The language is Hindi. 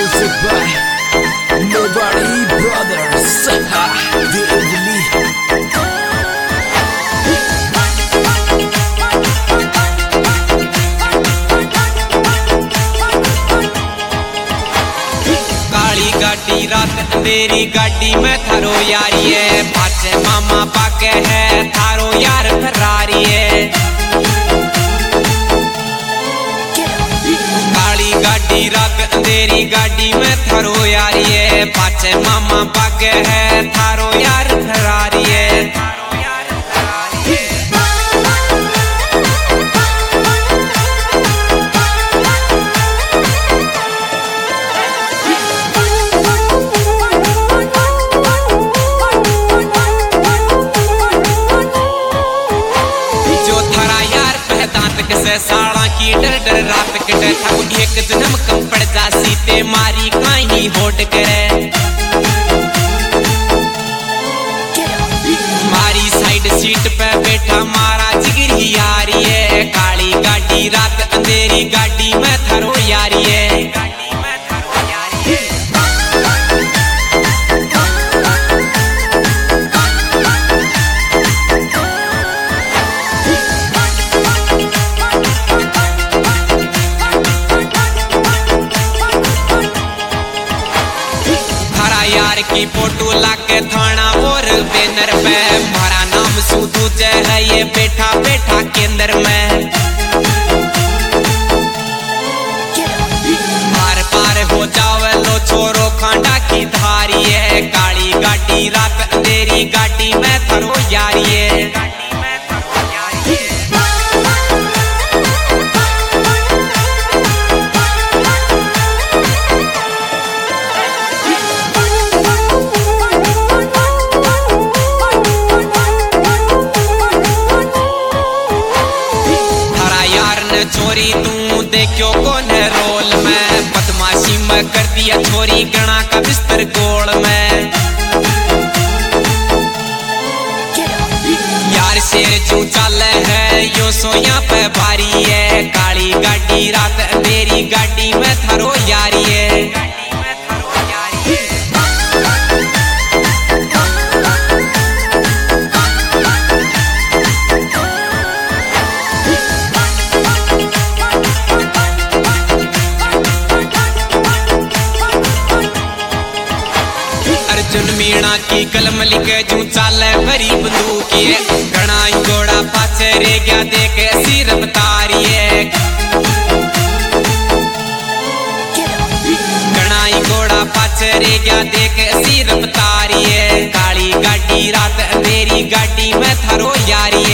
Music by Nobody Brothers. काली गाड़ी रात अंधेरी गाड़ी में थारो यारी है, पाचे मामा पाके है थारो यार फरारी है। काली गाड़ी रात अंधेरी गाड़ी में थारो यारी है, पाचे मामा पाके है थारो यार फरारी है। से साड़ा की डर डर रात कटे था एक जन्म कम पड़ जा सीते मारी काई होट करे। मारी साइड सीट पे बैठा मारा जिगरी यारी है, काली गाड़ी रात अंधेरी गाड़ी में थारो यारी है। यार की फोटो लाके थाना और बैनर पे मारा नाम सूदू है ये बैठा बैठा केंद्र में। मार पार हो जावे लो छोरो खांडा की धारी है, काली गाड़ी रात अंधेरी गाड़ी में थारो यारी है। छोरी तू देखो कौन है रोल में, बदमाशी में कर दिया छोरी गणा का बिस्तर गोल में। यार शेर चू चाले है यो सोया पे भारी है, काली गाड़ी रात अंधेरी गाड़ी में थारो यारी है। अर्जुन मीणा की कलम लिखे जू चाले भरी बंदूक है, घना घोड़ा पाछे रे गया देखे सी रफ्तारी है। घना घोड़ा पाछे रे गया देखे सी रफ्तारी है, काली गाड़ी रात अंधेरी गाड़ी में थारो यारी है।